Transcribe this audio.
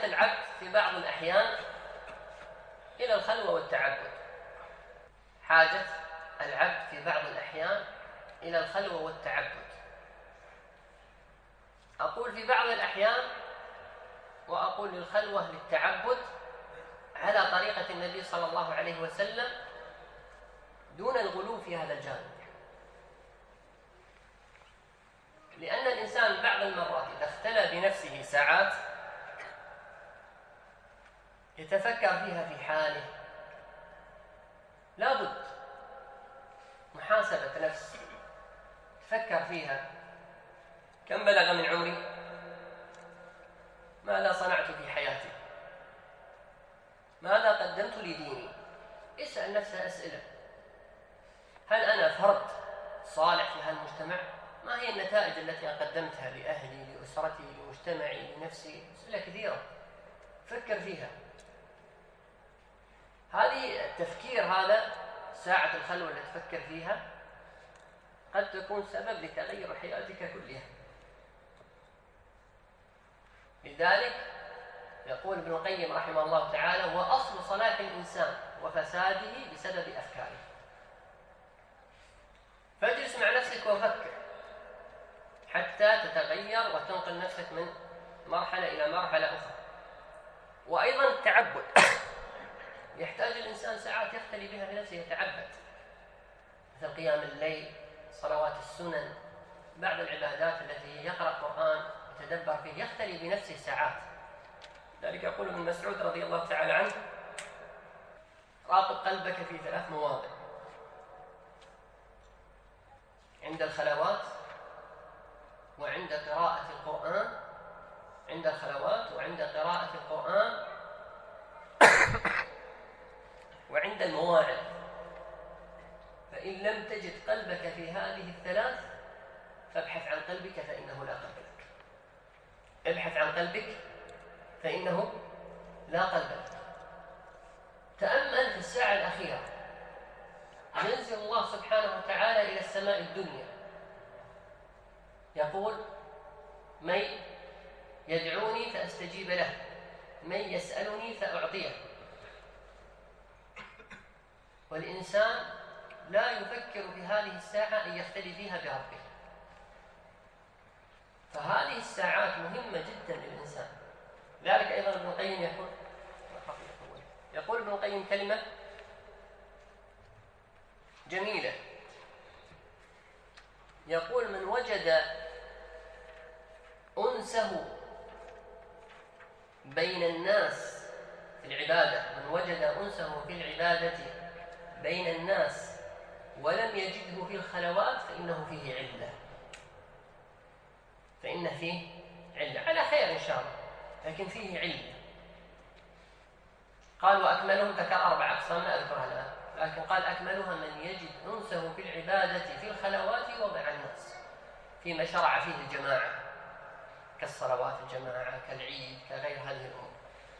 العبد في بعض الأحيان إلى الخلوة والتعبد. حاجة العبد في بعض الأحيان إلى الخلوة والتعبد. أقول في بعض الأحيان وأقول للخلوة للتعبد على طريقة النبي صلى الله عليه وسلم دون الغلو في هذا الجانب، لأن الإنسان بعض المرات إذا اختلى بنفسه ساعات يتفكر فيها في حاله، لابد محاسبة نفس، تفكر فيها: كم بلغ من عمري؟ ماذا صنعت في حياتي؟ ماذا قدمت لديني؟ اسأل نفسه أسئلة: هل أنا فرد صالح في هذا المجتمع؟ ما هي النتائج التي قدمتها لأهلي، لأسرتي، لمجتمعي، لنفسي؟ أسئلة كثيرة فكر فيها. هذه التفكير، هذا ساعة الخلوة اللي تفكر فيها قد تكون سبب لتغير حياتك كلها. لذلك يقول ابن القيم رحمه الله تعالى: وأصل صلاح الإنسان وفساده بسبب أفكاره. فاجلس مع نفسك وفكر حتى تتغير وتنقل نفسك من مرحلة إلى مرحلة أخرى. وأيضا التعبد يحتاج الإنسان ساعات يختلي بها بنفسه يتعبد، مثل قيام الليل، صلوات السنن، بعض العبادات التي يقرأ قرآن يتدبر فيه، يختلي بنفسه ساعات. ذلك يقول ابن مسعود رضي الله تعالى عنه: راقب قلبك في 3 مواضع: عند الخلوات، وعند قراءة القرآن، عند الخلوات وعند قراءة القرآن، وعند المواعظ. فإن لم تجد قلبك في هذه ال3 فابحث عن قلبك فإنه لا قلب لك. ابحث عن قلبك فإنه لا قلب لك. تأمل في الساعة الأخيرة، ينزل الله سبحانه وتعالى إلى السماء الدنيا يقول: من يدعوني فأستجيب له، من يسألني فأعطيه. والإنسان لا يفكر في هذه الساعة أن يختلي فيها بربه. فهذه الساعات مهمة جدا للإنسان. لذلك أيضا ابن القيم يقول ابن القيم كلمة جميلة، يقول: من وجد أنسه بين الناس في العبادة، من وجد أنسه في العبادة بين الناس ولم يجده في الخلوات فإنه فيه علة، فإنه فيه علة، على خير إن شاء الله، لكن فيه علة. قال: وأكملهم، ذكر 4 أقسام لا أذكرها الآن، لكن قال: أكملها من يجد أنسه في العبادة في الخلوات ومع الناس، فيما شرع فيه الجماعة كالصلوات الجماعة، كالعيد، كغير هذه الأمور.